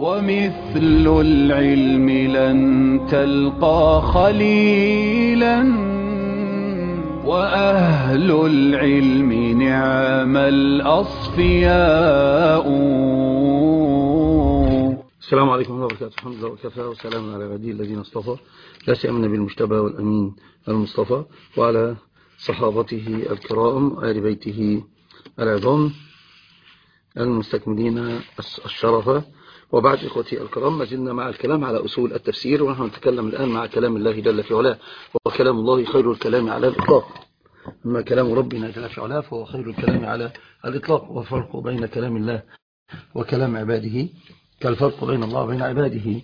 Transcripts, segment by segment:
ومثل العلم لن تلقى خليلا وأهل العلم نعم الأصفياء. السلام عليكم ورحمة الله وبركاته. الحمد لله وكفى وسلام على عباده الذين اصطفى، لا سيما النبي المجتبى والأمين المصطفى وعلى صحابته الكرام وآل بيته العظام المستكملين الشرف. وبعد إخوتي الكرام، ما زلنا مع الكلام على أصول التفسير، ونحن نتكلم الآن مع كلام الله جل في علاه، وكلام الله خير الكلام على الإطلاق. أما كلام ربنا جل في علاه فهو خير الكلام على الإطلاق. والفرق بين كلام الله وكلام عباده كالفرق بين الله وبين عباده.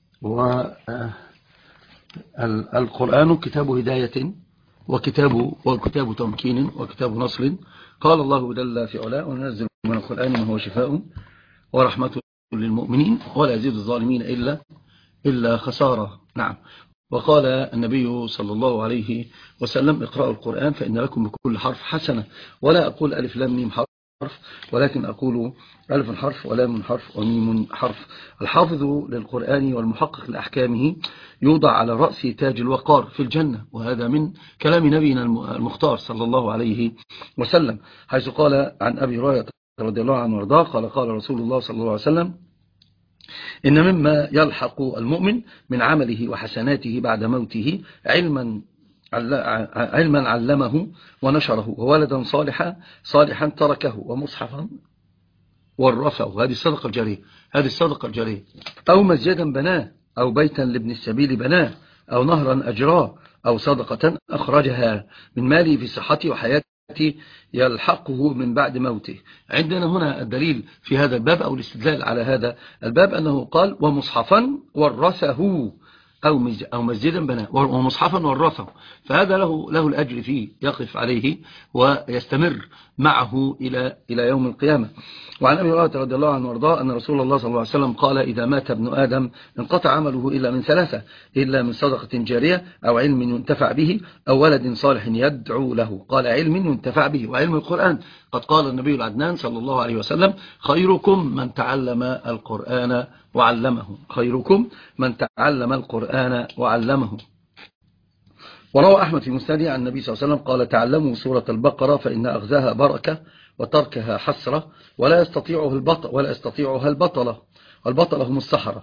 والقرآن كتاب هداية وكتاب تمكين وكتاب نصر. قال الله جل في علاه: وننزل من القرآن ما هو شفاء ورحمة للمؤمنين ولا يزيد الظالمين إلا خسارة. نعم. وقال النبي صلى الله عليه وسلم: اقرأوا القرآن فإن لكم بكل حرف حسنة. ولا أقول ألف لام ميم حرف، ولكن أقول ألف حرف ولام حرف وميم حرف. الحافظ للقرآن والمحقق لأحكامه يوضع على رأس تاج الوقار في الجنة، وهذا من كلام نبينا المختار صلى الله عليه وسلم، حيث قال عن أبي هريرة رضي الله عنه وارضاه قال رسول الله صلى الله عليه وسلم: إن مما يلحق المؤمن من عمله وحسناته بعد موته علما علمه ونشره، وولدا صالحا تركه، ومصحفا ورثه. هذه الصدقة الجارية. أو مسجدا بناه، أو بيتا لابن السبيل بناه، أو نهرا أجراه، أو صدقة أخرجها من ماله في صحته وحياته يلحقه من بعد موته. عندنا هنا الدليل في هذا الباب أو الاستدلال على هذا الباب أنه قال: ومصحفا ورثه، أو مسجدا بناه ومصحفا ورثه. فهذا له الأجر فيه، يقف عليه ويستمر معه إلى يوم القيامة. وعن أبي هريرة رضي الله عنه وارضاه أن رسول الله صلى الله عليه وسلم قال: إذا مات ابن آدم انقطع عمله إلا من ثلاثة: إلا من صدقة جارية، أو علم ينتفع به، أو ولد صالح يدعو له. قال: علم ينتفع به وعلم القرآن. قد قال النبي العدنان صلى الله عليه وسلم: خيركم من تعلم القرآن وعلمه. خيركم من تعلم القرآن وعلمه. وروى أحمد في مسنده عن النبي صلى الله عليه وسلم قال: تعلموا سورة البقرة فإن أخذها بركة وتركها حسرة ولا يستطيعها البطلة هم السحرة.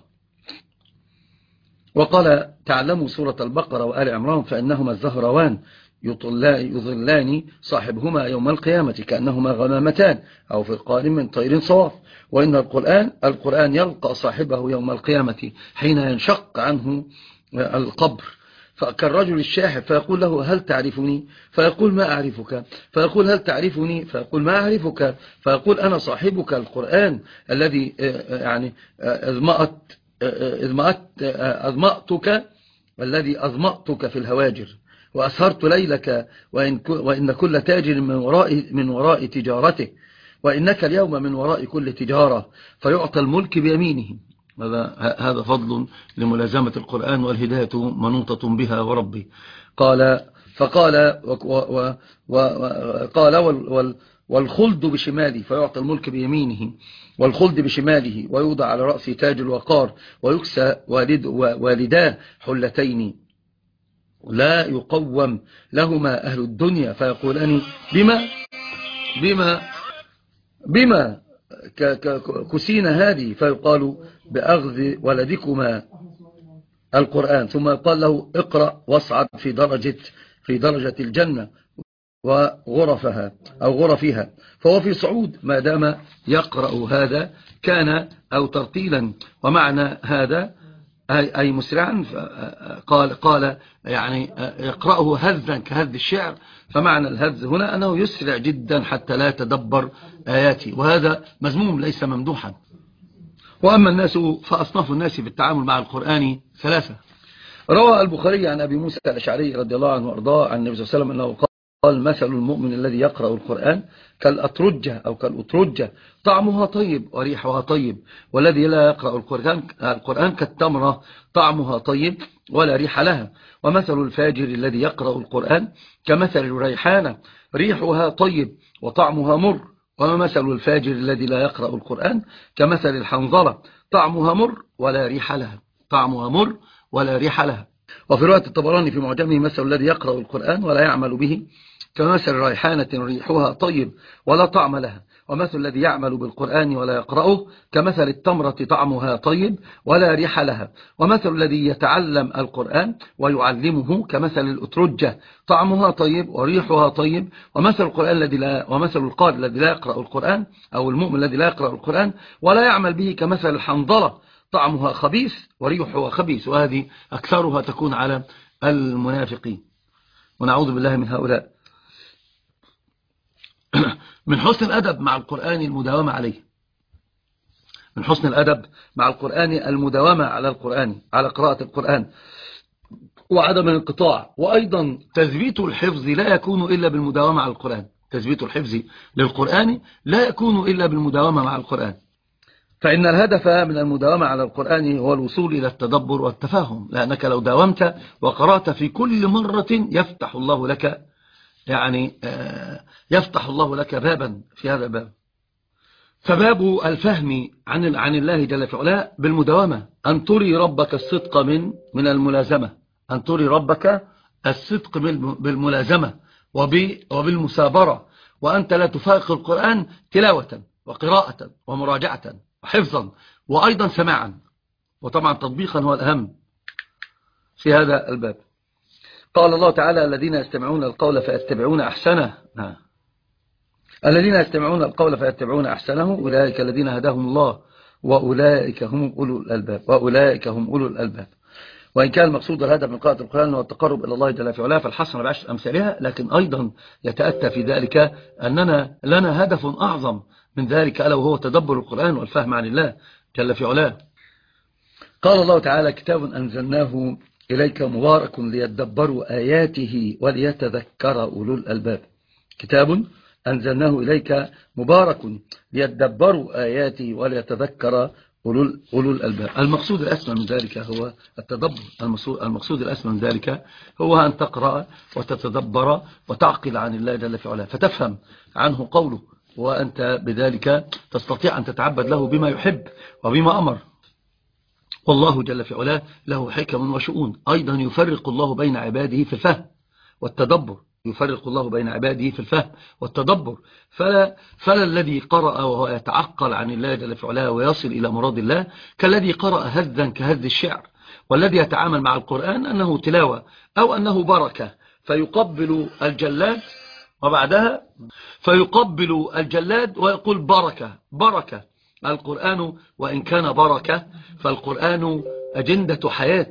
وقال: تعلموا سورة البقرة وآل عمران فإنهما الزهروان يظلان صاحبهما يوم القيامة كأنهما غمامتان أو فرقان من طير صواف. وإن القرآن يلقى صاحبه يوم القيامة حين ينشق عنه القبر كالرجل الشاحب، فيقول له: هل تعرفني؟ فيقول: ما أعرفك. فيقول: هل تعرفني؟ فيقول: ما أعرفك. فيقول: أنا صاحبك القرآن الذي يعني أظمأتك في الهواجر وأسهرت ليلك، وإن كل تاجر من وراء تجارته، وإنك اليوم من وراء كل تجارة. فيعطى الملك بيمينه. هذا فضل لملازمة القرآن، والهداية منوطة بها وربي. فقال والخلد بشماله، فيعطى الملك بيمينه والخلد بشماله، ويوضع على رأسه تاج الوقار، ويكسى والداه حلتين لا يقوم لهما أهل الدنيا، فيقولان: بما كسينا هذه؟ فيقال: بأخذ ولدكما القرآن. ثم يقال له: اقرأ واصعد في درجة الجنة وغرفها أو غرفها. فهو في صعود ما دام يقرأ هذا كان، أو ترتيلا. ومعنى هذا أي مسرعا. قال يعني يقرأه هذا كهذ الشعر. فمعنى الهذ هنا أنه يسرع جدا حتى لا يتدبر آياته، وهذا مذموم ليس ممدوحا. وأما الناس فأصناف الناس في التعامل مع القرآن ثلاثة. روى البخاري عن أبي موسى الأشعري رضي الله عنه وأرضاه عن النبي صلى الله عليه وسلم أنه قال: مثل المؤمن الذي يقرأ القرآن كالأترجة أو كالأترجة طعمها طيب وريحها طيب، والذي لا يقرأ القرآن كالتمرة طعمها طيب ولا ريح لها. ومثل الفاجر الذي يقرأ القرآن كمثل الريحانة ريحها طيب وطعمها مر، وما مثل الفاجر الذي لا يقرأ القرآن كمثل الحنظلة طعمها مر ولا ريح لها. طعمها مر ولا ريح لها. وفي رواية الطبراني في معجمه مثل الذي يقرأ القرآن ولا يعمل به كمثل ريحانة ريحها طيب ولا طعم لها. ومثل الذي يعمل بالقرآن ولا يقرأه كمثل التمرة طعمها طيب ولا ريح لها. ومثل الذي يتعلم القرآن ويعلمه كمثل الأترجة طعمها طيب وريحها طيب. ومثل القارئ الذي لا يقرأ القرآن أو المؤمن الذي لا يقرأ القرآن ولا يعمل به كمثل الحنظلة طعمها خبيث وريحها خبيث. وهذه أكثرها تكون على المنافقين، ونعوذ بالله من هؤلاء. من حسن الأدب مع القرآن المداومة عليه. من حسن الأدب مع القرآن المداومة على قراءة القرآن وعدم الانقطاع. وأيضا تثبيت الحفظ لا يكون إلا بالمداومة على القرآن. تثبيت الحفظ للقرآن لا يكون إلا بالمداومة مع القرآن، فإن الهدف من المداومة على القرآن هو الوصول إلى التدبر والتفاهم، لأنك لو داومت وقرأت في كل مرة يفتح الله لك يفتح الله لك بابا في هذا الباب. فباب الفهم عن الله جل في علاه بالمداومة، أن تري ربك الصدق من الملازمة، أن تري ربك الصدق بالملازمة وبالمسابرة، وأنت لا تفارق القرآن تلاوة وقراءة ومراجعة وحفظا وأيضا سماعا، وطبعا تطبيقا هو الأهم في هذا الباب. قال الله تعالى: الذين يستمعون القول فيتبعون أحسنه. الذين يستمعون القول فيتبعون أحسنه أولئك الذين هداهم الله وأولئك هم أولو الألباب. وإن كان المقصود الهدف من قراءة القرآن هو التقرب إلى الله جل في علاه فالحسنة بعشر أمثالها، لكن أيضا يتأتى في ذلك أننا لنا هدف أعظم من ذلك، ألا وهو تدبر القرآن والفهم عن الله جل في علاه. قال الله تعالى: كتاب أنزلناه إليك مبارك ليدبروا آياته وليتذكر أولو الألباب. كتاب أنزلناه إليك مبارك ليدبروا آياته وليتذكر أولو الألباب. المقصود الأسمى من ذلك هو التدبر. المقصود الأسمى من ذلك هو أن تقرأ وتتدبر وتعقل عن الله جل في علاه فتفهم عنه قوله، وأنت بذلك تستطيع أن تتعبد له بما يحب وبما أمر. والله جل في علاه له حكم وشؤون. أيضا يفرق الله بين عباده في الفهم والتدبر. يفرق الله بين عباده في الفهم والتدبر. فلا الذي قرأ وهو يتعقل عن الله جل في علاه ويصل إلى مراد الله كالذي قرأ هذا كهذ الشعر. والذي يتعامل مع القرآن أنه تلاوة أو أنه بركة، فيقبل الجلاد وبعدها فيقبل الجلاد ويقول بركة. القرآن وإن كان بركة فالقرآن أجندة حياة.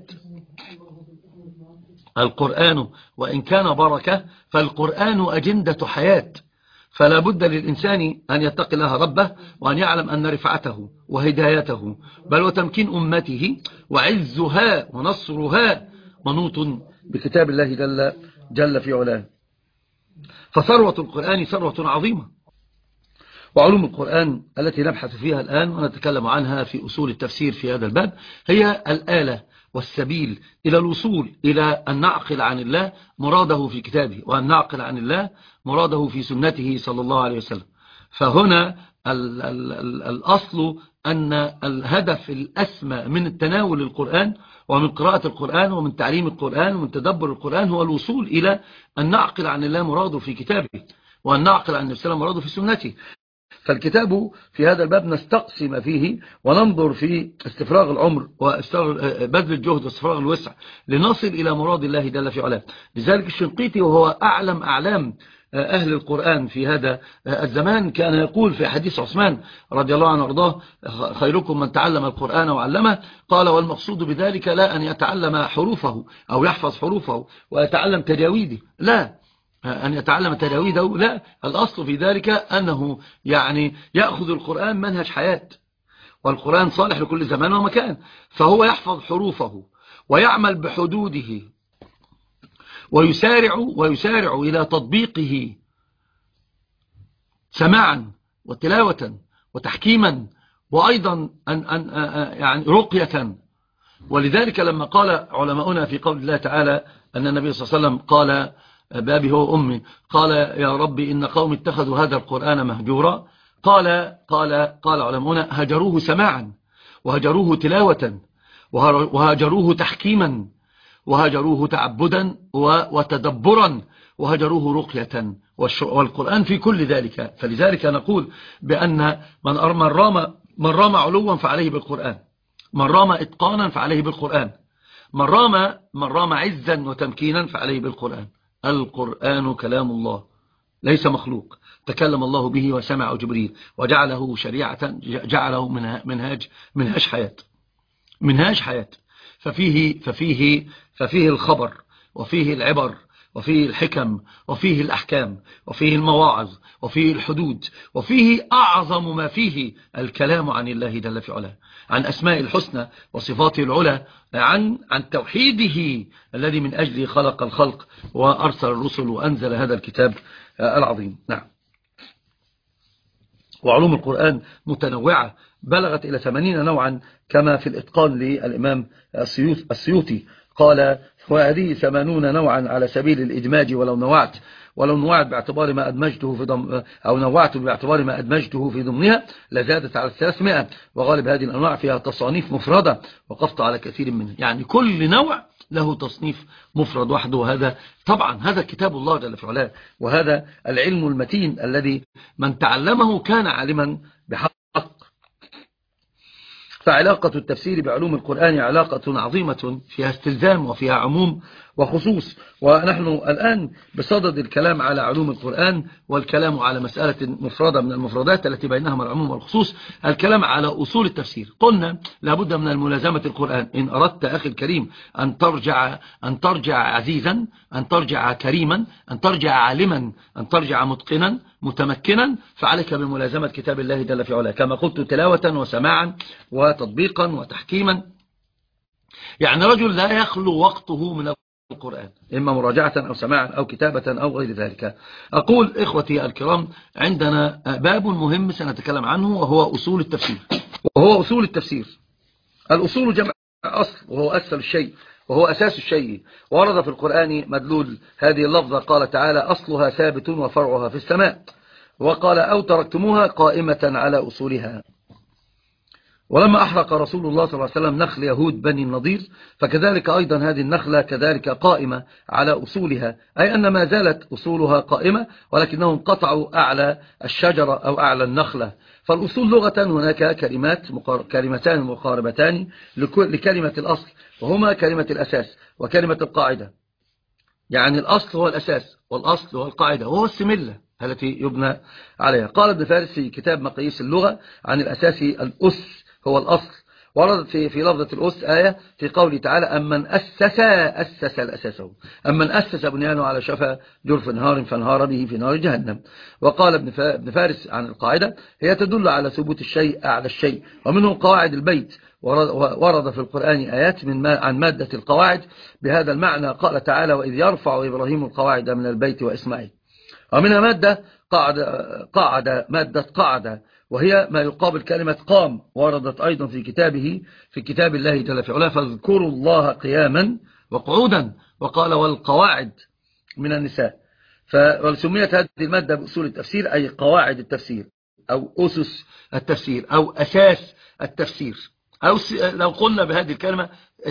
القرآن وإن كان بركة فالقرآن أجندة حياة. فلا بد للإنسان أن يتقي الله ربه وأن يعلم أن رفعته وهدايته بل وتمكين أمته وعزها ونصرها منوط بكتاب الله جل في علاه. فثروة القرآن ثروة عظيمة. وعلوم القرآن التي نبحث فيها الآن ونتكلم عنها في أصول التفسير في هذا الباب هي الآلة والسبيل إلى الوصول إلى أن نعقل عن الله مراده في كتابه، وأن نعقل عن الله مراده في سنته صلى الله عليه وسلم. فهنا الأصل أن الهدف الأسمى من تناول القرآن ومن قراءة القرآن ومن تعليم القرآن ومن تدبر القرآن هو الوصول إلى أن نعقل عن الله مراده في كتابه، وأن نعقل عن نفسنا مراده في سنته. فالكتاب في هذا الباب نستقسم فيه وننظر في استفراغ العمر وبذل الجهد واستفراغ الوسع لنصل إلى مراد الله جل في علاه. لذلك الشنقيطي وهو أعلام أهل القرآن في هذا الزمان كان يقول في حديث عثمان رضي الله عنه وارضاه: خيركم من تعلم القرآن وعلمه. قال: والمقصود بذلك لا أن يتعلم حروفه أو يحفظ حروفه ويتعلم تجاويده، لا أن يتعلم تجاويده، لا، الأصل في ذلك أنه يأخذ القرآن منهج حياة، والقرآن صالح لكل زمان ومكان، فهو يحفظ حروفه ويعمل بحدوده ويسارع إلى تطبيقه سماعا وتلاوة وتحكيما وأيضا رقية. ولذلك لما قال علماؤنا في قول الله تعالى أن النبي صلى الله عليه وسلم قال: بأبي هو أمي، قال: يا ربي إن قوم اتخذوا هذا القرآن مهجورا، قال علماؤنا: هجروه سماعا، وهجروه تلاوة، وهجروه تحكيما، وهجروه تعبدا وتدبرا، وهجروه رقية، والقرآن في كل ذلك. فلذلك نقول بأن من رام علوا فعليه بالقرآن، من رام إتقانا فعليه بالقرآن، من رام عزا وتمكينا فعليه بالقرآن. القرآن كلام الله ليس مخلوق، تكلم الله به وسمع جبريل وجعله شريعة، جعله منهاج حياة. ففيه الخبر، وفيه العبر، وفيه الحكم، وفيه الأحكام، وفيه المواعظ، وفيه الحدود، وفيه أعظم ما فيه الكلام عن الله جل في علاه، عن أسماء الحسنى وصفاته العلى، عن توحيده الذي من أجله خلق الخلق وأرسل الرسل وأنزل هذا الكتاب العظيم. نعم. وعلوم القرآن متنوعة بلغت إلى 80 نوعا كما في الإتقان للإمام السيوطي، قال: وهذه 80 نوعا على سبيل الإدماج، ولو نوعت باعتبار ما أدمجته في أو نوعت باعتبار ما أدمجته في ضمنها لزادت على 300. وغالب هذه الأنواع فيها تصانيف مفردة، وقفت على كثير منها. يعني كل نوع له تصنيف مفرد وحده. وهذا طبعا هذا كتاب الله جل في علاه، وهذا العلم المتين الذي من تعلمه كان عالما بحق. فعلاقة التفسير بعلوم القرآن علاقة عظيمة فيها استلزام وفيها عموم وخصوص. ونحن الآن بصدد الكلام على علوم القرآن، والكلام على مسألة مفردة من المفردات التي بينهما العموم والخصوص، الكلام على أصول التفسير. قلنا لابد من الملازمة القرآن إن أردت أخي الكريم أن ترجع عزيزا، أن ترجع كريما، أن ترجع عالما، أن ترجع متقنا متمكنا، فعليك بملازمة كتاب الله جل في علاه كما قلت، تلاوة وسماعا وتطبيقا وتحكيما. يعني رجل لا يخلو وقته من القرآن، إما مراجعة أو سماعا أو كتابة أو غير ذلك. أقول إخوتي الكرام، عندنا باب مهم سنتكلم عنه، وهو أصول التفسير. الأصول جمع أصل، وهو أسل الشيء، وهو أساس الشيء. ورد في القرآن مدلول هذه اللفظة، قال تعالى: أصلها ثابت وفرعها في السماء. وقال: أو تركتموها قائمة على أصولها. ولما أحرق رسول الله صلى الله عليه وسلم نخل يهود بني النضير، فكذلك أيضا هذه النخلة كذلك قائمة على أصولها، أي أن ما زالت أصولها قائمة، ولكنهم قطعوا أعلى الشجرة أو أعلى النخلة. فالأصول لغة هناك كلمتان مقاربتان لكلمة الأصل، وهما كلمة الأساس وكلمة القاعدة. يعني الأصل هو الأساس، والأصل هو القاعدة، وهو السملة التي يبنى عليها. قال ابن فارس في كتاب مقاييس اللغة عن الأساس: الأس هو الأصل. وردت في لفظة الأس آية في قوله تعالى: أمن أسس الأساسه، أمن أسس بنيانه على شفا جرف نهار فانهار به في نار جهنم. وقال ابن فارس عن القاعدة: هي تدل على ثبوت الشيء أعلى الشيء، ومنه قواعد البيت. ورد في القرآن آيات عن مادة القواعد بهذا المعنى. قال تعالى: وإذ يرفع إبراهيم القواعد من البيت وإسماعيل. ومنها مادة قعد، وهي ما يقابل كلمة قام. وردت أيضا في كتاب الله جل في علاه: فاذكروا الله قياما وقعودا. وقال: والقواعد من النساء. فسميت هذه المادة بأصول التفسير، أي قواعد التفسير أو أسس التفسير أو أساس التفسير، أو لو قلنا بهذه الكلمة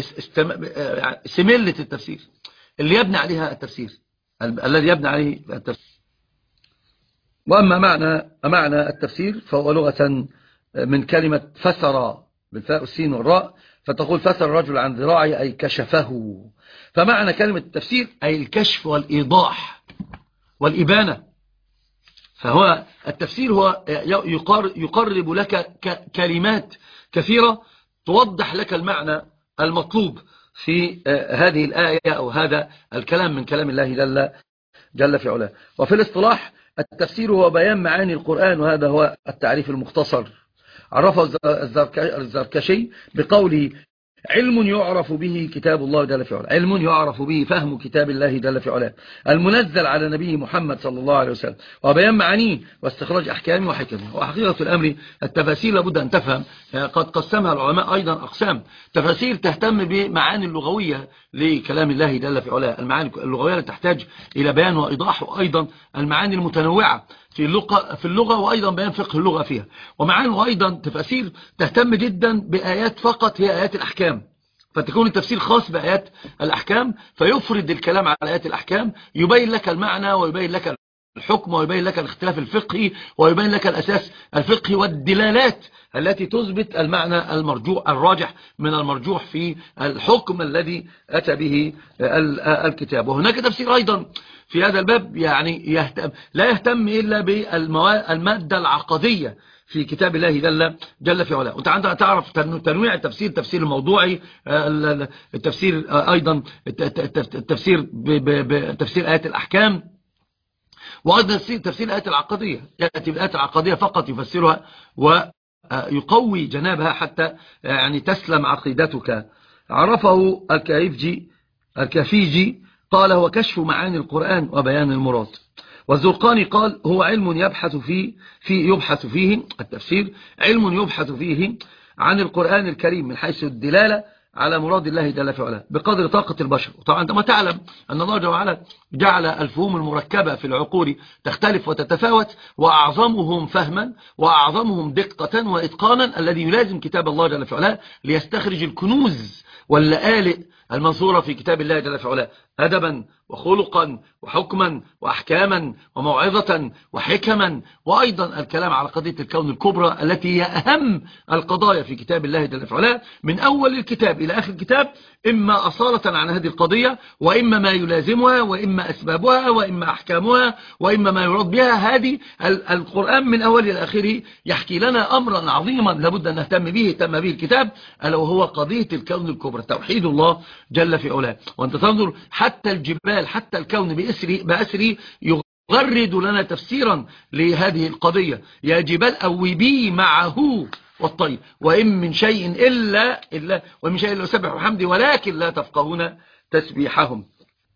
سملة التفسير، اللي يبنى عليها التفسير، الذي يبنى عليه التفسير. وأما معنى التفسير فهو لغة من كلمة فسر بالفاء والسين والراء، فتقول: فسر الرجل عن ذراعه، أي كشفه. فمعنى كلمة التفسير أي الكشف والإيضاح والإبانة. فهو التفسير هو يقرب لك كلمات كثيرة توضح لك المعنى المطلوب في هذه الآية أو هذا الكلام من كلام الله جل في علاه. وفي الاصطلاح التفسير هو بيان معاني القرآن، وهذا هو التعريف المختصر. عرفه الزركشي بقوله: علم يعرف به كتاب الله جل في علاه، علم يعرف به فهم كتاب الله جل في علاه المنزل على نبيه محمد صلى الله عليه وسلم، وبيان معانيه واستخراج أحكامه وحكمه. وحقيقة الأمر التفاسير لابد أن تفهم، قد قسمها العلماء أيضا أقسام. تفاسير تهتم بمعاني اللغوية لكلام الله جل في علاه، المعاني اللغوية التي تحتاج إلى بيان وإيضاح، وأيضا المعاني المتنوعة في اللغة وأيضا بيان فقه اللغة فيها، ومعاه أيضا تفاسير تهتم جدا بآيات فقط هي آيات الأحكام، فتكون التفسير خاص بآيات الأحكام، فيفرد الكلام على آيات الأحكام، يبين لك المعنى ويبين لك الحكم ويبين لك الاختلاف الفقهي ويبين لك الأساس الفقهي والدلالات التي تثبت المعنى المرجوح الراجح من المرجوح في الحكم الذي أتى به الكتاب. وهناك تفسير أيضا في هذا الباب يعني لا يهتم إلا بالمادة العقدية في كتاب الله جل في علاه. وانت عندما تعرف تنويع التفسير، التفسير الموضوعي، التفسير أيضا التفسير بتفسير آيات الأحكام، وأيضا تفسير الآيات العقدية، يأتي بالآيات العقدية فقط يفسرها ويقوي جنابها حتى يعني تسلم عقيدتك. عرفه الكافيجي قال هو كشف معاني القرآن وبيان المراد. والزرقاني قال هو علم يبحث فيه التفسير، علم يبحث فيه عن القرآن الكريم من حيث الدلالة على مراد الله جل في علاه بقدر طاقة البشر. طبعا عندما تعلم أن الله جل وعلا جعل الفهوم المركبة في العقول تختلف وتتفاوت، وأعظمهم فهما وأعظمهم دقة وإتقانا الذي يلازم كتاب الله جل في علاه ليستخرج الكنوز واللآلئ المنصورة في كتاب الله جل في علاه أدبا وخلقا وحكما وأحكاما وموعظة وحكما، وأيضا الكلام على قضية الكون الكبرى التي هي أهم القضايا في كتاب الله جل في علاه من أول الكتاب إلى آخر الكتاب، إما أصالة عن هذه القضية، وإما ما يلازمها، وإما أسبابها، وإما أحكامها، وإما ما يراد بها. هذه القرآن من أول إلى آخره يحكي لنا أمرا عظيما لابد أن نهتم به، اهتم به الكتاب، ألا وهو قضية الكون الكبرى، توحيد الله جل في علاه. وأنت تنظر حتى الجبال، حتى الكون بأسره يغرد لنا تفسيرا لهذه القضية. يا جبال أوبي معه والطير وإن من شيء إلا ومن شيء إلا يسبح بحمده ولكن لا تفقهون تسبيحهم.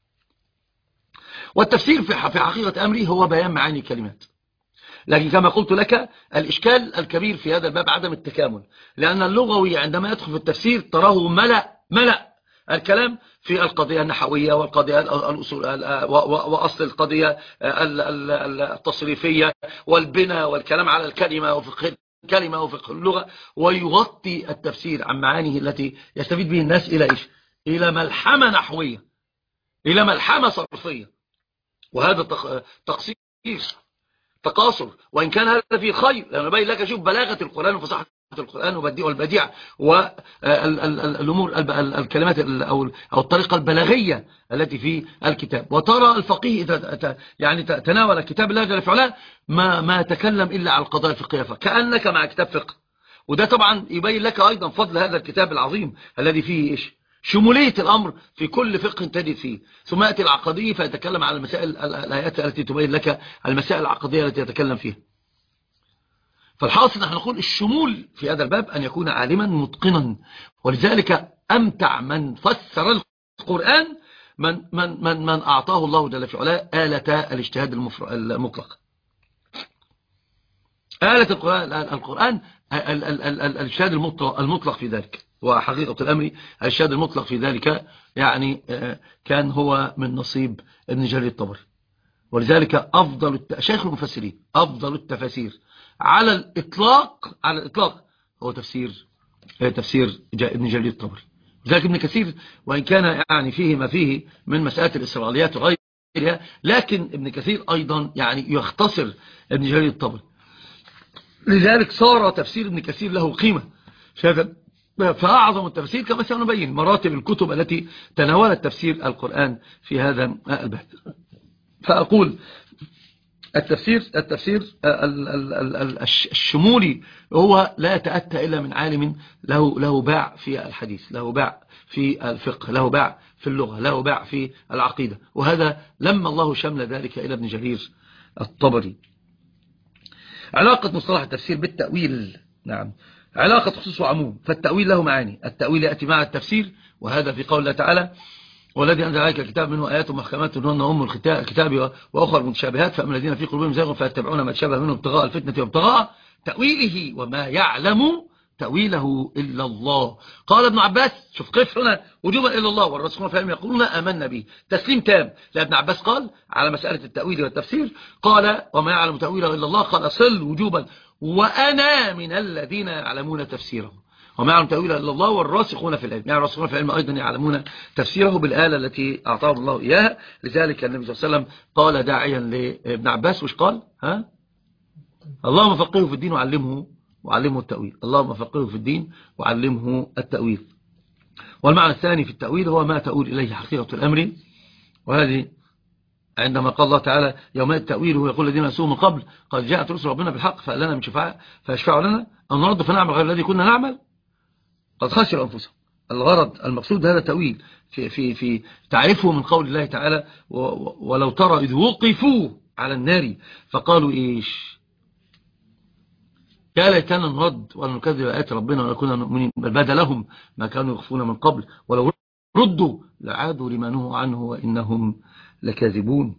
والتفسير في حقيقة أمري هو بيان معاني الكلمات، لكن كما قلت لك الإشكال الكبير في هذا الباب عدم التكامل، لأن اللغوي عندما يدخل في التفسير تراه ملأ الكلام في القضية النحوية والقضية الأصول وأصل القضية التصريفية والبناء والكلام على الكلمة وفقه الكلمة وفقه اللغة، ويغطي التفسير عن معانيه التي يستفيد به الناس إلى إيش؟ إلى ملحمة نحوية، إلى ملحمة صرفية. وهذا تقاصر، وإن كان هذا فيه خير، لأنه يبين لك شوف بلاغة القرآن وفصاحة القرآن والبديع والأمور الكلمات أو الطريقة البلاغية التي في الكتاب. وترى الفقيه إذا يعني تناول كتاب الله جل في علاه ما تكلم إلا على القضايا الفقهية، كأنك مع كتاب فقه. وده طبعا يبين لك أيضا فضل هذا الكتاب العظيم الذي فيه إيش؟ شمولية الأمر في كل فقه تجد فيه. ثم يأتي العقدي فيتكلم على المسائل، الآيات التي تبين لك المسائل العقدية التي يتكلم فيها. فالحاصل نحن نقول الشمول في هذا الباب أن يكون عالما متقنا، ولذلك أمتع من فسر القرآن من أعطاه الله جل في علاه آلة الاجتهاد المطلق. آلة القرآن الاجتهاد المطلق في ذلك، وحقيقة الأمر الاجتهاد المطلق في ذلك يعني كان هو من نصيب ابن جرير الطبري. ولذلك شيخ المفسرين أفضل التفاسير على الإطلاق هو تفسير ابن جرير الطبري. لذلك ابن كثير وإن كان يعني فيه ما فيه من مسألة الإسرائيليات وغيرها، لكن ابن كثير أيضا يعني يختصر ابن جرير الطبري. لذلك صار تفسير ابن كثير له قيمة فأعظم التفسير كما سنبين مراتب الكتب التي تناولت تفسير القرآن في هذا البحث. فأقول التفسير الشمولي هو لا يتأتى إلا من عالم له باع في الحديث، له باع في الفقه، له باع في اللغة، له باع في العقيدة. وهذا لما الله شمل ذلك إلى ابن جرير الطبري. علاقة مصطلح التفسير بالتأويل، نعم، علاقة خصوص وعموم. فالتأويل له معاني، التأويل يأتي مع التفسير، وهذا في قول الله تعالى والذي أنزل عليك الكتاب منه آيات محكمات هن أم الكتاب وأخر متشابهات فأما الذين في قلوبهم زيغ فيتبعون ما تشابه منه ابتغاء الفتنة وابتغاء تأويله وما يعلم تأويله إلا الله. قال ابن عباس، شوف قف هنا وجوبا إلا الله والرسول فهم يقولون آمنا به، تسليم تام. لابن عباس قال على مسألة التأويل والتفسير، قال وما يعلم تأويله إلا الله، قال أصل وجوبا وأنا من الذين يعلمون تفسيره. وما يعلم تأويله إلا الله والراسخون في العلم، يعني الراسخون في العلم أيضا يعلمون تفسيره بالآلة التي أعطاهم الله إياها. لذلك النبي صلى الله عليه وسلم قال داعيا لابن عباس، وش قال؟ اللهم فقهه في الدين وعلمه التأويل. اللهم فقهه في الدين وعلمه التأويل. والمعنى الثاني في التأويل هو ما تؤول إليه حقيقة الأمر، وهذه عندما قال الله تعالى يوم التأويل يقول الذين نسوا من قبل قد جاءت رسل ربنا بالحق فقال لنا من شفاعة فيشفعوا لنا أو نرد فنعمل غير الذي كنا نعمل قد خسروا أنفسهم. الغرض المقصود هذا التأويل في تعرفه من قول الله تعالى ولو ترى إذ وقفوا على النار فقالوا إيش؟ يا ليتنا نرد ولا نكذب آيات ربنا ونكون مؤمنين بل بدا لهم ما كانوا يخفون من قبل ولو ردوا لعادوا لما نهوا عنه وإنهم لكاذبون.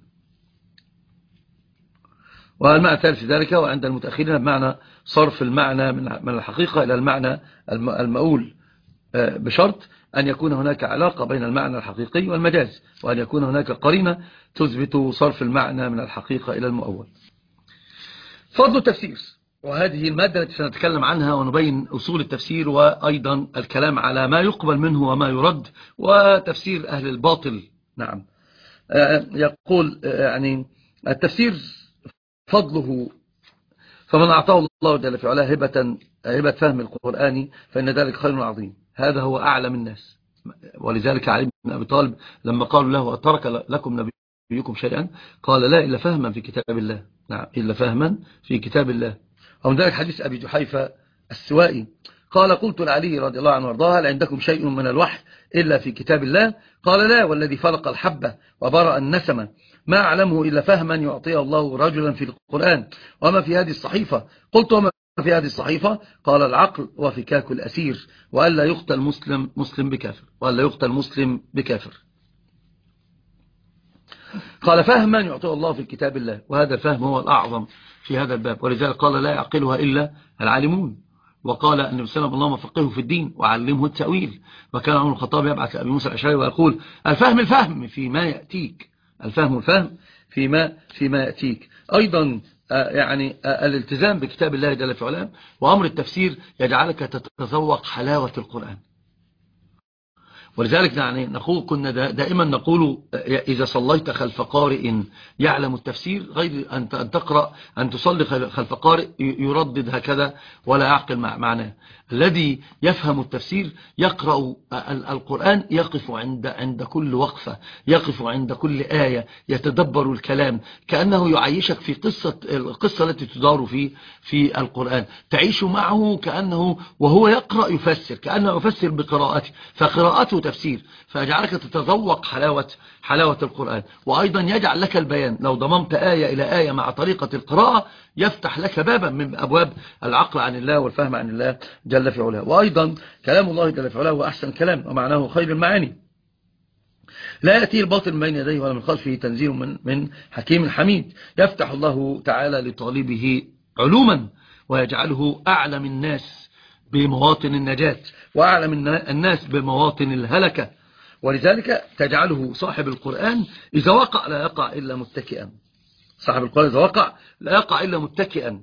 والمعنى الثالث في ذلك وعند المتأخرين بمعنى صرف المعنى من الحقيقة إلى المعنى المؤول، بشرط أن يكون هناك علاقة بين المعنى الحقيقي والمجاز، وأن يكون هناك قرينة تثبت صرف المعنى من الحقيقة إلى المؤول. فضل التفسير، وهذه المادة التي سنتكلم عنها ونبين أصول التفسير وأيضا الكلام على ما يقبل منه وما يرد وتفسير أهل الباطل. نعم، يقول يعني التفسير فضله فمن أعطاه الله جل في علاه هبة فهم القرآن فإن ذلك خير عظيم. هذا هو أعلم الناس، ولذلك علي بن أبي طالب لما قالوا له أترك لكم نبيكم شيئا قال لا إلا فهما في كتاب الله. نعم، إلا فهما في كتاب الله. ومن ذلك حديث أبي جحيفة السوائي قال قلت لعلي رضي الله عنه وارضاه هل عندكم شيء من الوحي إلا في كتاب الله؟ قال لا والذي فلق الحبة وبرأ النسمة ما أعلمه إلا فهما يعطيه الله رجلا في القرآن. وما في هذه الصحيفة؟ قلت وما في هذه الصحيفة؟ قال العقل وفكاك الأسير وألا يقتل مسلم بكافر، وألا يقتل مسلم بكافر. قال فهما يعطيه الله في كتاب الله، وهذا الفهم هو الأعظم في هذا الباب، ولذلك قال لا يعقلها إلا العالمون. وقال النبي صلى الله عليه وسلم اللهم فقهه في الدين وعلمه التأويل. وكان عمر الخطاب يبعث لأبي موسى الأشعري ويقول الفهم فيما يأتيك، الفهم فيما يأتيك. أيضا يعني الالتزام بكتاب الله جل في علاه وأمر التفسير يجعلك تتذوق حلاوة القرآن. ولذلك يعني كنا دائما نقول إذا صليت خلف قارئ يعلم التفسير غير أن تقرأ أن تصلي خلف قارئ يردد هكذا ولا يعقل معناه. الذي يفهم التفسير يقرأ القرآن يقف عند كل وقفة، يقف عند كل آية، يتدبر الكلام كأنه يعيشك في القصة التي تدار في القرآن، تعيش معه كأنه وهو يقرأ يفسر، كأنه يفسر بقراءته، فقراءته تفسير، فيجعلك تتذوق حلاوة القرآن. وأيضا يجعل لك البيان، لو ضممت آية إلى آية مع طريقة القراءة يفتح لك بابا من أبواب العقل عن الله والفهم عن الله جل في علاه. وأيضا كلام الله جل في علاه هو أحسن كلام ومعناه خير المعاني، لا يأتي الباطل من بين يديه ولا من خلفه، تنزيل من حكيم حميد. يفتح الله تعالى لطالبه علوما ويجعله أعلم الناس بمواطن النجاة وأعلم الناس بمواطن الهلكة. ولذلك تجعله صاحب القرآن إذا وقع لا يقع إلا متكئا، صاحب القرآن إذا وقع لا يقع إلا متكئا.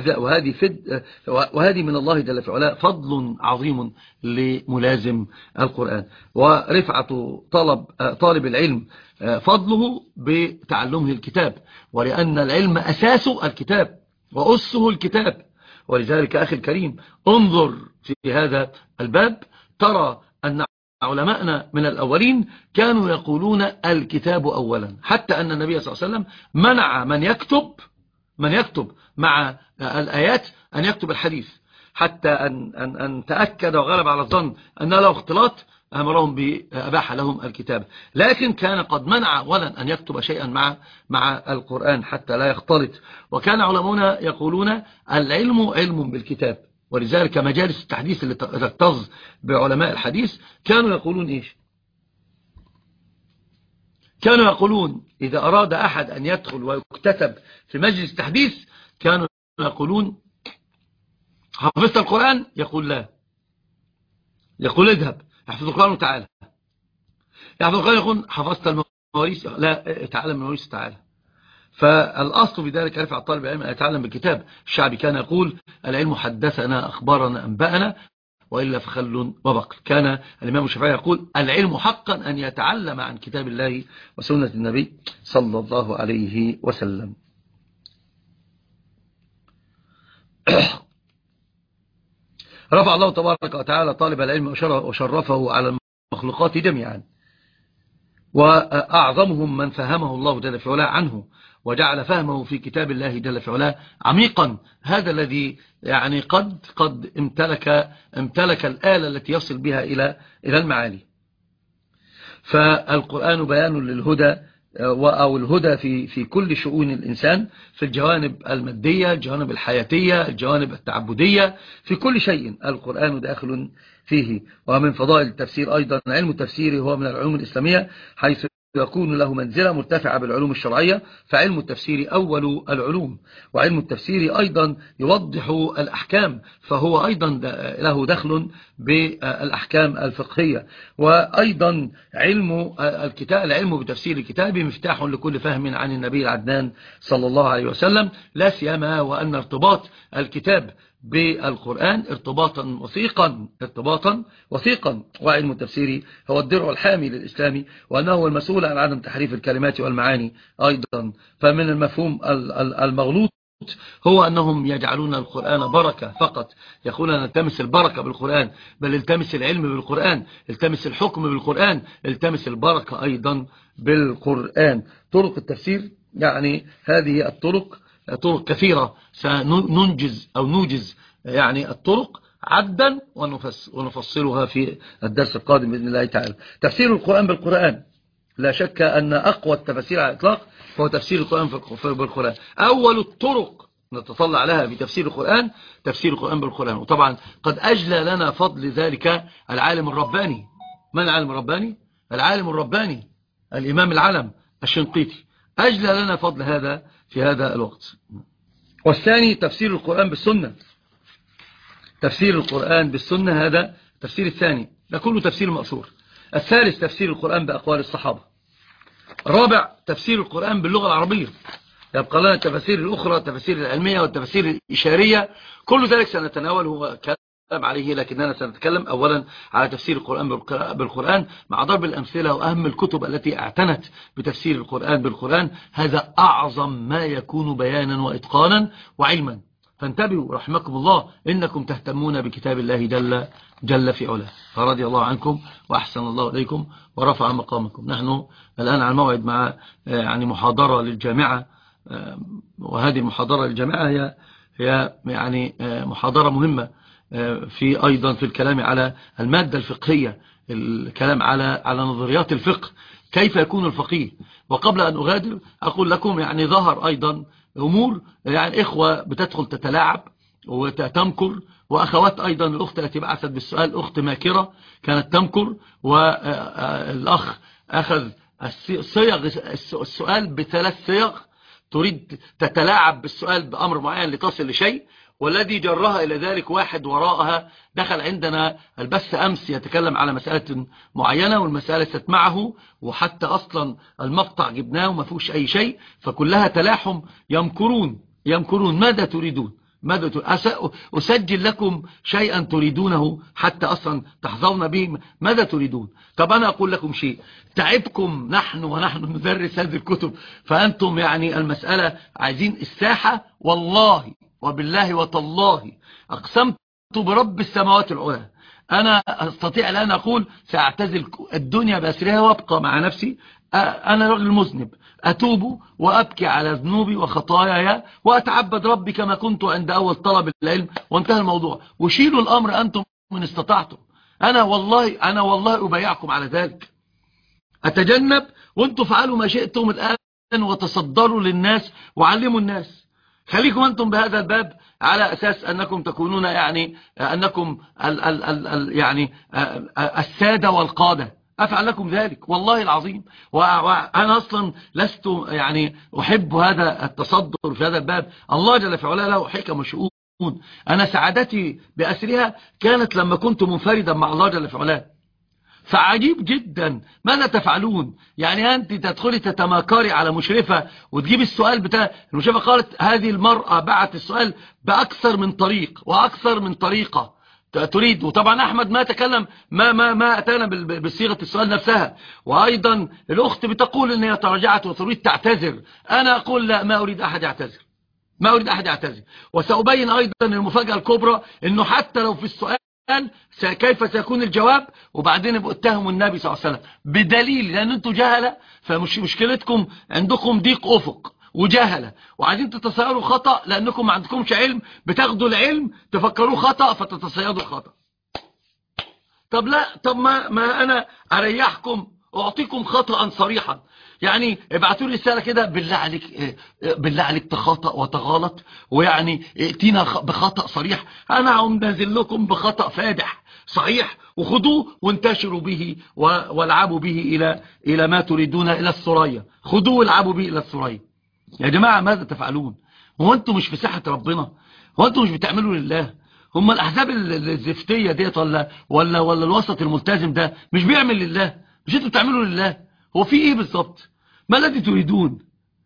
وهذه من الله جل في علاه فضل عظيم لملازم القرآن. ورفعة طالب العلم فضله بتعلمه الكتاب، ولأن العلم أساسه الكتاب وأسه الكتاب. ولذلك أخي الكريم انظر في هذا الباب ترى أن علماءنا من الأولين كانوا يقولون الكتاب أولا، حتى أن النبي صلى الله عليه وسلم منع من يكتب مع الآيات أن يكتب الحديث، حتى أن تأكد وغلب على الظن أن له اختلاط أمرهم بأباح لهم الكتاب. لكن كان قد منع أولا أن يكتب شيئا مع القرآن حتى لا يختلط. وكان علماؤنا يقولون العلم علم بالكتاب. ولذلك مجالس التحديث اللي تكتظ بعلماء الحديث كانوا يقولون إيش؟ كانوا يقولون إذا أراد أحد أن يدخل ويكتتب في مجلس تحديث كانوا يقولون حفظت القرآن؟ يقول لا. يقول اذهب احفظ القرآن وتعالى. يحفظ القرآن يقول حفظت المواريث؟ لا، تعالى من المواريث تعالى. فالأصل في ذلك يرفع الطالب العلم أن يتعلم بالكتاب. الشعبي كان يقول العلم حدثنا أخبارنا أنبأنا وإلا فخل وبقل. كان الإمام الشافعي يقول العلم حقا أن يتعلم عن كتاب الله وسنة النبي صلى الله عليه وسلم. رفع الله تبارك وتعالى طالب العلم وشرفه على المخلوقات جميعا، وأعظمهم من فهمه الله جل في علاه عنه وجعل فهمه في كتاب الله جل في علاه عميقا. هذا الذي يعني قد امتلك الآلة التي يصل بها إلى المعالي. فالقرآن بيان للهدى أو الهدى في كل شؤون الإنسان، في الجوانب المادية، الجوانب الحياتية، الجوانب التعبدية، في كل شيء القرآن داخل فيه. ومن فضائل التفسير أيضا علم التفسير هو من العلوم الإسلامية، حيث يكون له منزلة مرتفعة بالعلوم الشرعية، فعلم التفسير أول العلوم. وعلم التفسير أيضا يوضح الأحكام، فهو أيضا له دخل بالأحكام الفقهية. وأيضا علم الكتاب، العلم بتفسير الكتاب مفتاح لكل فهم عن النبي العدنان صلى الله عليه وسلم، لا سيما وأن ارتباط الكتاب بالقرآن ارتباطا وثيقا. وعلم التفسير هو الدرع الحامي للإسلام، وأنه هو المسؤول عن عدم تحريف الكلمات والمعاني أيضا. فمن المفهوم المغلوط هو أنهم يجعلون القرآن بركة فقط، يقولون نلتمس البركة بالقرآن، بل التمس العلم بالقرآن، التمس الحكم بالقرآن، التمس البركة أيضا بالقرآن. طرق التفسير يعني هذه الطرق طرق كثيرة، نوجز يعني الطرق عدا ونفصلها في الدرس القادم بإذن الله تعالى. تفسير القرآن بالقرآن، لا شك أن أقوى التفسير على الإطلاق هو تفسير القرآن بالقرآن. أول الطرق نتطلع لها في تفسير القرآن تفسير القرآن بالقرآن. وطبعا قد أجلى لنا فضل ذلك العالم الرباني. من العالم الرباني؟ العالم الرباني الإمام العلم الشنقيطي أجلى لنا فضل هذا في هذا الوقت. والثاني تفسير القرآن بالسنة. تفسير القرآن بالسنة هذا تفسير الثاني، ده كله تفسير مأثور. الثالث تفسير القرآن بأقوال الصحابة. الرابع تفسير القرآن باللغة العربية. يبقى لنا التفاسير الأخرى، التفاسير العلمية والتفاسير الإشارية، كل ذلك سنتناوله كلام عليه، لكننا سنتكلم أولا على تفسير القرآن بالقرآن مع ضرب الأمثلة وأهم الكتب التي اعتنت بتفسير القرآن بالقرآن. هذا أعظم ما يكون بيانا وإتقانا وعلما. فانتبهوا رحمكم الله، إنكم تهتمون بكتاب الله جل في علاه، فرضي الله عنكم وأحسن الله إليكم ورفع مقامكم. نحن الآن على الموعد مع يعني محاضرة للجامعة، وهذه المحاضرة للجامعة هي يعني محاضرة مهمة في أيضا في الكلام على المادة الفقهية، الكلام على نظريات الفقه، كيف يكون الفقيه. وقبل أن أغادر أقول لكم يعني ظهر أيضا أمور، يعني إخوة بتدخل تتلاعب وتمكر، وأخوات أيضا. الأخت التي بعثت بالسؤال أخت ماكرة كانت تمكر، والأخ أخذ السؤال بثلاث صيغ، تريد تتلاعب بالسؤال بأمر معين لتصل لشيء، والذي جرها إلى ذلك واحد وراءها دخل عندنا البث أمس يتكلم على مسألة معينة، والمسألة ستمعه، وحتى أصلا المقطع جبناه وما فيهوش أي شيء، فكلها تلاحم. يمكرون ماذا تريدون؟ أسجل لكم شيئا تريدونه حتى أصلا تحظون به، ماذا تريدون؟ طب أنا أقول لكم شيء، تعبكم ونحن ندرس هذه الكتب، فأنتم يعني المسألة عايزين الساحة. والله وبالله وتالله أقسمت برب السماوات العلى، أنا أستطيع الآن أقول سأعتزل الدنيا بأسرها وأبقى مع نفسي. أنا رجل مذنب، أتوب وأبكي على ذنوبي وخطاياي وأتعبد ربي كما كنت عند أول طلب العلم، وانتهى الموضوع. وشيلوا الأمر أنتم من استطعتم. أنا والله أبايعكم على ذلك. أتجنب وانتم فعلوا ما شئتم الآن، وتصدروا للناس وعلموا الناس. خليكم أنتم بهذا الباب على أساس أنكم تكونون يعني أنكم يعني السادة والقادة. أفعل لكم ذلك والله العظيم. وأنا أصلا لست يعني أحب هذا التصدر في هذا الباب. الله جل في علاه له حكم وشؤون. أنا سعادتي بأسرها كانت لما كنت منفردا مع الله جل في علاه. فعجيب جدا ماذا تفعلون؟ يعني أنت تدخلي تتماكري على مشرفة وتجيب السؤال بتاع المشرفة. قالت هذه المرأة بعت السؤال بأكثر من طريق وأكثر من طريقة تريد. وطبعا أحمد ما تكلم ما أتانا بصيغة السؤال نفسها. وأيضا الأخت بتقول إن هي تراجعت وتريد تعتذر. أنا أقول لا، ما أريد أحد يعتذر، ما أريد أحد يعتذر. وسأبين أيضا المفاجأة الكبرى إنه حتى لو في السؤال كيف سيكون الجواب، وبعدين يبقوا اتهموا النبي صلى الله عليه وسلم بدليل لأن انتوا جهلة. فمش مشكلتكم عندكم ضيق أفق وجهلة وعايزين تتصيروا خطأ لأنكم ما عندكمش علم، بتاخدوا العلم تفكروه خطأ فتتصيدوا الخطأ. طب لا، طب ما أنا أريحكم أعطيكم خطأ صريحا. يعني ابعتوا لي رسالة كده، بالله عليك بالله عليك تخطأ وتغلط، ويعني ائتينا بخطأ صريح. أنا عم نازل لكم بخطأ فادح صحيح، وخذوه وانتشروا به والعبوا به إلى ما تريدون، إلى الثريا. خذوه والعبوا به إلى الثريا. يا جماعة ماذا تفعلون؟ هو أنتم مش في ساحة ربنا؟ هو أنتم مش بتعملوا لله؟ هم الأحزاب الزفتية ديت ولا الوسط الملتزم ده مش بيعمل لله؟ مش أنتم بتعملوا لله؟ هو في إيه بالظبط؟ ما الذي تريدون؟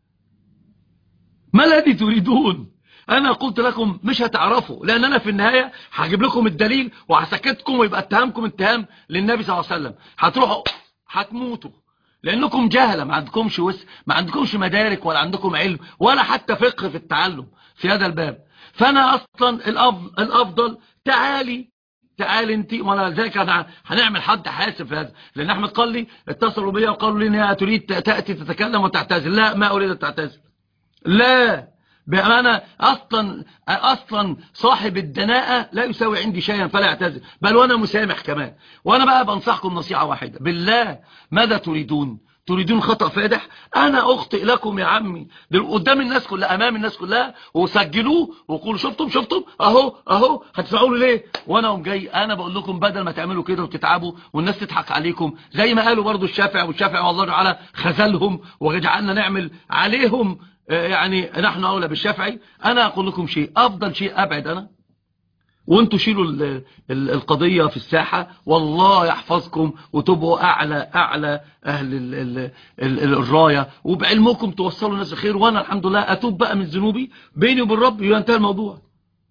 ما الذي تريدون؟ أنا قلت لكم مش هتعرفوا، لأن أنا في النهاية هجيب لكم الدليل وهسكتكم ويبقى اتهامكم اتهام للنبي صلى الله عليه وسلم. هتروحوا هتموتوا لأنكم جهلة، ما عندكمش مدارك ولا عندكم علم ولا حتى فقه في التعلم في هذا الباب. فأنا أصلا الأفضل تعالي انت، ولا ذلك هنعمل حد حاسب في هذا. لأن أحمد قال لي اتصلوا بي وقالوا لي إنها تريد تأتي تتكلم وتعتذر. لا، ما أريد أن تعتذر، لا. أنا أصلا صاحب الدناءة لا يساوي عندي شيئا فلا يعتذر، بل وأنا مسامح كمان. وأنا بقى بنصحكم نصيحة واحدة بالله، ماذا تريدون؟ تريدون خطأ فادح؟ أنا أخطئ لكم يا عمي قدام الناس كلها، أمام الناس كلها، وسجلوه وقولوا شفتم أهو هتدفعوا لي ليه؟ وأنا قوم جاي أنا بقول لكم بدل ما تعملوا كده وتتعبوا والناس تضحك عليكم زي ما قالوا برضو الشافعي والله تعالى خذلهم وجعلنا نعمل عليهم، يعني نحن أولى بالشافعي. أنا أقول لكم شيء، أفضل شيء أبعد أنا وانتوا شيلوا القضية في الساحة، والله يحفظكم وتبقوا أعلى أهل الراية، وبعلمكم توصلوا الناس الخير. وأنا الحمد لله أتوب بقى من ذنوبي بيني وبين ربي وينتهي الموضوع.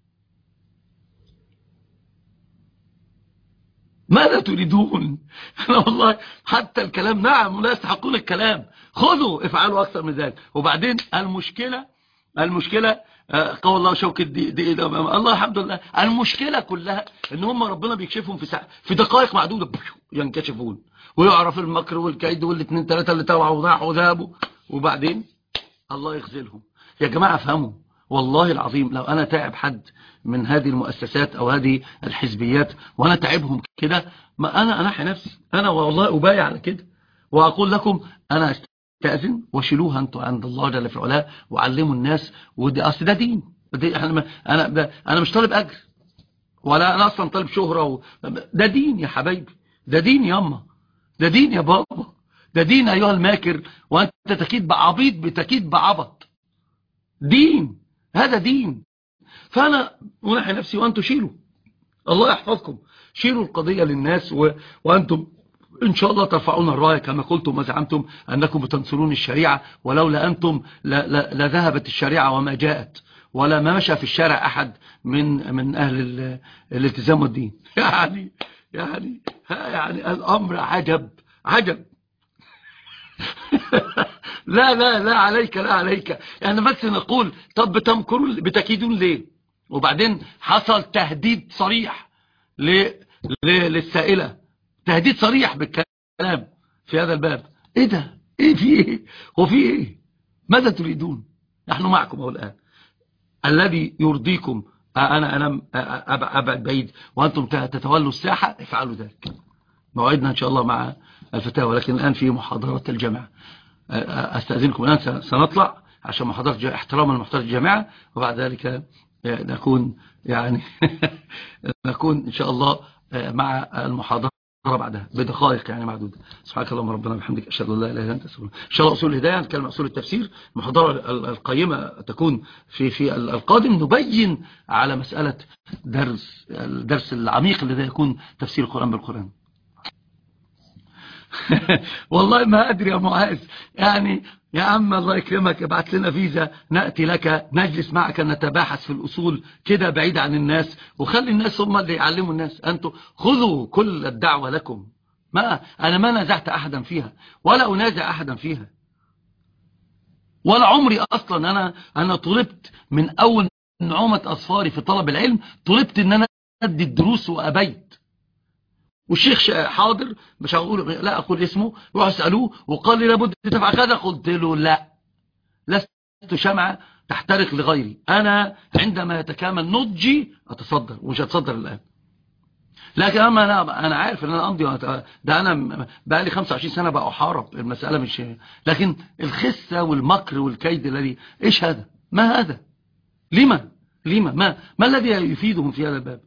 ماذا تريدون؟ أنا والله حتى الكلام نعم لا يستحقون الكلام، خذوا افعلوا أكثر من ذلك. وبعدين المشكلة قول الله شوك دي الله الحمد لله. المشكلة كلها ان هم ربنا بيكشفهم في دقائق معدودة ينكشفون ويعرف المكر والكيد والاثنين ثلاثة اللي طلعوا وضاعوا وذهبوا، وبعدين الله يخذلهم. يا جماعة افهموا والله العظيم، لو انا تعب حد من هذه المؤسسات او هذه الحزبيات وانا تعبهم كده، ما انا انحي نفسي، انا والله ابايع على كده واقول لكم انا استأذن وشيلوها انتوا عند الله جل في علاه وعلموا الناس. ودي اصل ده دين، انا مش طالب اجر ولا انا اصلا طالب شهرة ده دين يا حبايبي، ده دين ياما، ده دين يا بابا، ده دين ايها الماكر. وانت تكيد بعبيط بتكيد بعبط، دين، هذا دين. فانا منحي نفسي وانتوا شيلوا، الله يحفظكم، شيلوا القضية للناس وانتم إن شاء الله ترفعون الراية كما قلتم وزعمتم أنكم بتنصرون الشريعة، ولولا أنتم لذهبت الشريعة وما جاءت، ولا ما مشى في الشارع أحد من أهل الالتزام والدين. يعني الأمر عجب. لا عليك يعني بس نقول طب بتكيدون ليه؟ وبعدين حصل تهديد صريح للسائلة، تهديد صريح بالكلام في هذا الباب. ايه ده؟ ايه في ايه؟ هو في ايه؟ ماذا تريدون؟ نحن معكم الآن، الذي يرضيكم انا ابعد بعيد وانتم تتولوا الساحة افعلوا ذلك. موعدنا ان شاء الله مع الفتاوى، ولكن الان في محاضرة الجامعة. استأذنكم الان سنطلع عشان محاضرة احتراما لمحاضرة الجامعة، وبعد ذلك نكون يعني نكون ان شاء الله مع المحاضرة بعدها بدقائق يعني معدودة. سبحانك اللهم ربنا وبحمدك، أشهد أن لا إله إلا أنت أستغفرك. إن شاء الله أصول الهداية نتكلم أصول التفسير، المحاضرة القيمة تكون في القادم، نبين على مسألة الدرس العميق الذي يكون تفسير القرآن بالقرآن. والله ما أدري يا معاذ، يعني يا عم الله يكرمك ابعت لنا فيزا نأتي لك نجلس معك نتباحث في الأصول كده بعيد عن الناس، وخلي الناس هم اللي يعلموا الناس. أنتوا خذوا كل الدعوة لكم، أنا ما نازعت أحدا فيها ولا أنازع أحدا فيها، ولا عمري أصلا أنا طلبت من أول نعومة أصفاري في طلب العلم، طلبت أن أنا أدي الدروس وأبيت، والشيخ حاضر مش هقول لا أقول اسمه، روح اسألوه وقال لي لابد تفعل كذا، قلت له لا، لست شمعة تحترق لغيري، أنا عندما يتكامل نضجي أتصدر، ومش هتصدر الآن. لكن أنا عارف أن أنا أمضي، ده أنا بقى لي 25 سنة بقى أحارب المسألة، مش لكن الخسة والمكر والكيد الذي إيش هذا؟ ما هذا؟ لما ما الذي يفيدهم في هذا الباب؟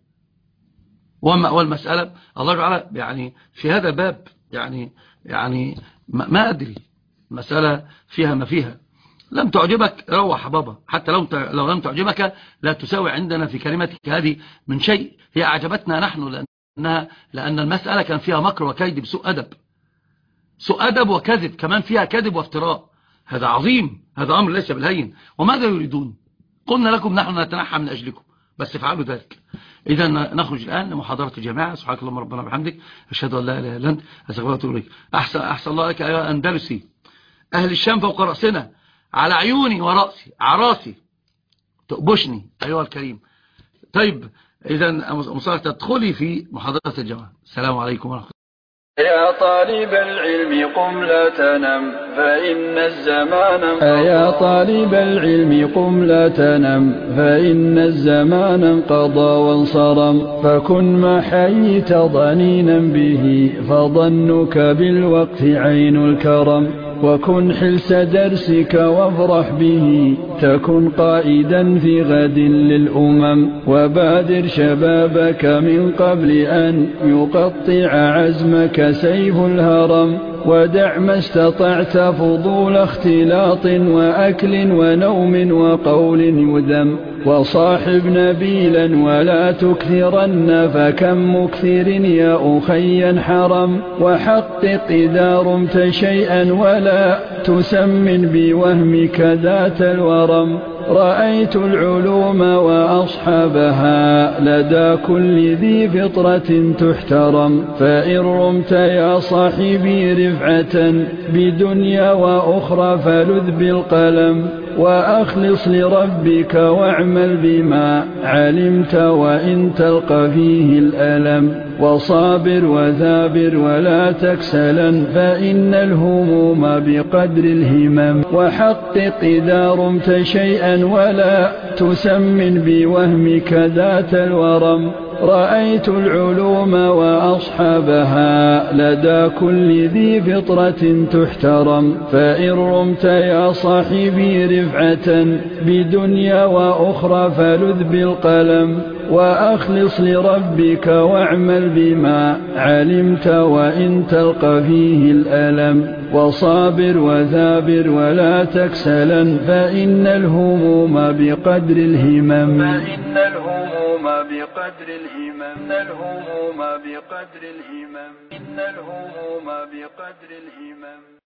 والمسألة الله تعالى يعني في هذا الباب يعني ما أدري، مسألة فيها ما فيها. لم تعجبك روح بابا، حتى لو لم تعجبك لا تساوي عندنا في كلمتك هذه من شيء. هي أعجبتنا نحن لأن المسألة كان فيها مكر وكيد بسوء أدب، سوء أدب وكذب، كمان فيها كذب وافتراء، هذا عظيم، هذا أمر ليس بالهين. وماذا يريدون؟ قلنا لكم نحن نتنحى من أجلكم، بس افعلوا ذلك. إذا نخرج الآن لمحاضرة الجماعة. سبحانك اللهم ربنا وبحمدك، أشهد أن لا إله إلا أنت، أستغفرك وأتوب إليك. أحسن الله لك أيها الأندلسي، أهل الشام فوق رأسنا، على عيوني ورأسي عراسي، تؤبشني أيها الكريم. طيب إذا مصارك تدخلي في محاضرة الجماعة. السلام عليكم ورحمة الله. يا طالب العلم قم لا تنم فإن الزمان انقضى. يا طالب العلم قم لا تنم فإن الزمان انقضى وانصرم، فكن ما حييت ضنينا به فظنك بالوقت عين الكرم، وكن حلس درسك وافرح به تكن قائدا في غد للأمم، وبادر شبابك من قبل أن يقطع عزمك سيف الهرم، ودع ما استطعت فضول اختلاط وأكل ونوم وقول يذم، وصاحب نبيلا ولا تكثرن فكم مكثر يا أخي حرم، وحقق إذا رمت شيئا ولا تسمن بوهمك ذات الورم، رأيت العلوم وأصحابها لدى كل ذي فطرة تحترم، فإن رمت يا صاحبي رفعة بدنيا وأخرى فلذ بالقلم، وأخلص لربك واعمل بما علمت وإن تلقى فيه الألم، وصابر وثابر ولا تكسلا فإن الهموم بقدر الهمم، وحقق إذا رمت شيئا ولا تسمن بوهمك ذات الورم، رأيت العلوم وأصحابها لدى كل ذي فطرة تحترم، فإن رمت يا صاحبي رفعة بدنيا وأخرى فلذ بالقلم، وأخلص لربك واعمل بما علمت وإن تلقى فيه الألم، وصابر وثابر ولا تكسلا فإن الهموم بقدر الهمم، فإن الهموم بقدر الهمم، الهموم بقدر الهمم، إن الهموم بقدر الهمم.